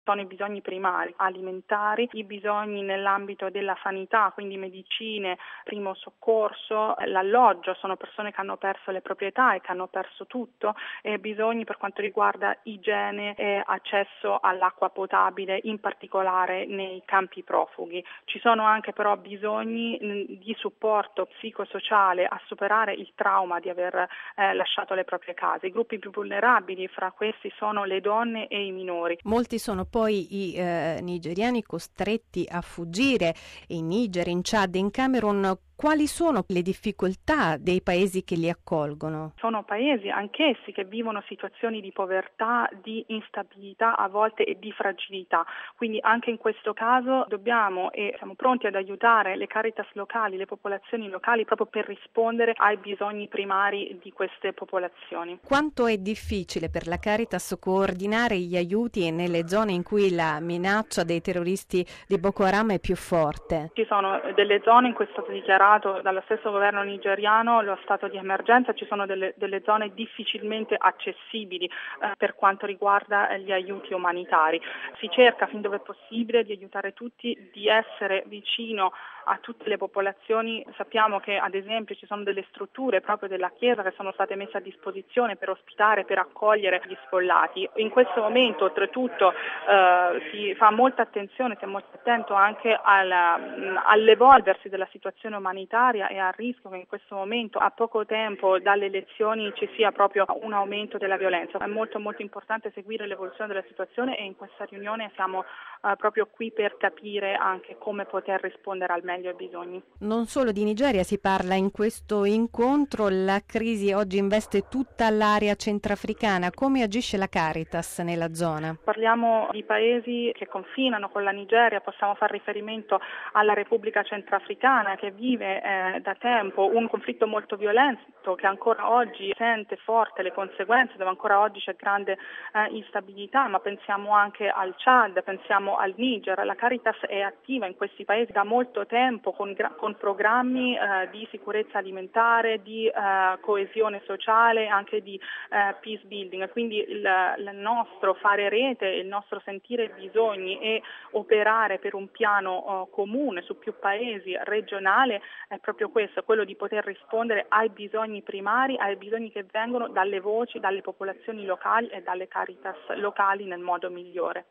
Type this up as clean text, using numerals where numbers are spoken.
Sono i bisogni primari, alimentari, i bisogni nell'ambito della sanità, quindi medicine, primo soccorso, l'alloggio, sono persone che hanno perso le proprietà e che hanno perso tutto, e bisogni per quanto riguarda igiene e accesso all'acqua potabile, in particolare nei campi profughi. Ci sono anche però bisogni di supporto psicosociale a superare il trauma di aver lasciato le proprie case. I gruppi più vulnerabili fra questi sono le donne e i minori. Molti sono poi i nigeriani costretti a fuggire in Niger, in Chad, in Camerun. Quali sono le difficoltà dei paesi che li accolgono? Sono paesi anch'essi che vivono situazioni di povertà, di instabilità a volte e di fragilità. Quindi anche in questo caso dobbiamo e siamo pronti ad aiutare le Caritas locali, le popolazioni locali, proprio per rispondere ai bisogni primari di queste popolazioni. Quanto è difficile per la Caritas coordinare gli aiuti nelle zone in cui la minaccia dei terroristi di Boko Haram è più forte? Ci sono delle zone in cui è stato dichiarato dallo stesso governo nigeriano lo stato di emergenza, ci sono delle zone difficilmente accessibili per quanto riguarda gli aiuti umanitari. Si cerca fin dove è possibile di aiutare tutti, di essere vicino a tutte le popolazioni. Sappiamo che ad esempio ci sono delle strutture proprio della Chiesa che sono state messe a disposizione per ospitare, per accogliere gli sfollati. In questo momento oltretutto si fa molta attenzione, si è molto attento anche all'evolversi della situazione umanitaria e al rischio che in questo momento, a poco tempo dalle elezioni, ci sia proprio un aumento della violenza. È molto molto importante seguire l'evoluzione della situazione e in questa riunione siamo proprio qui per capire anche come poter rispondere al meglio ai bisogni. Non solo di Nigeria si parla in questo incontro, la crisi oggi investe tutta l'area centrafricana. Come agisce la Caritas nella zona? Parliamo di paesi che confinano con la Nigeria, possiamo fare riferimento alla Repubblica Centrafricana che vive da tempo un conflitto molto violento, che ancora oggi sente forte le conseguenze, dove ancora oggi c'è grande instabilità, ma pensiamo anche al Chad, pensiamo al Niger. La Caritas è attiva in questi paesi da molto tempo con programmi di sicurezza alimentare, di coesione sociale, anche di peace building. Quindi il nostro fare rete, il nostro sentire bisogni e operare per un piano comune su più paesi, regionale, è proprio questo, quello di poter rispondere ai bisogni primari, ai bisogni che vengono dalle voci, dalle popolazioni locali e dalle Caritas locali nel modo migliore.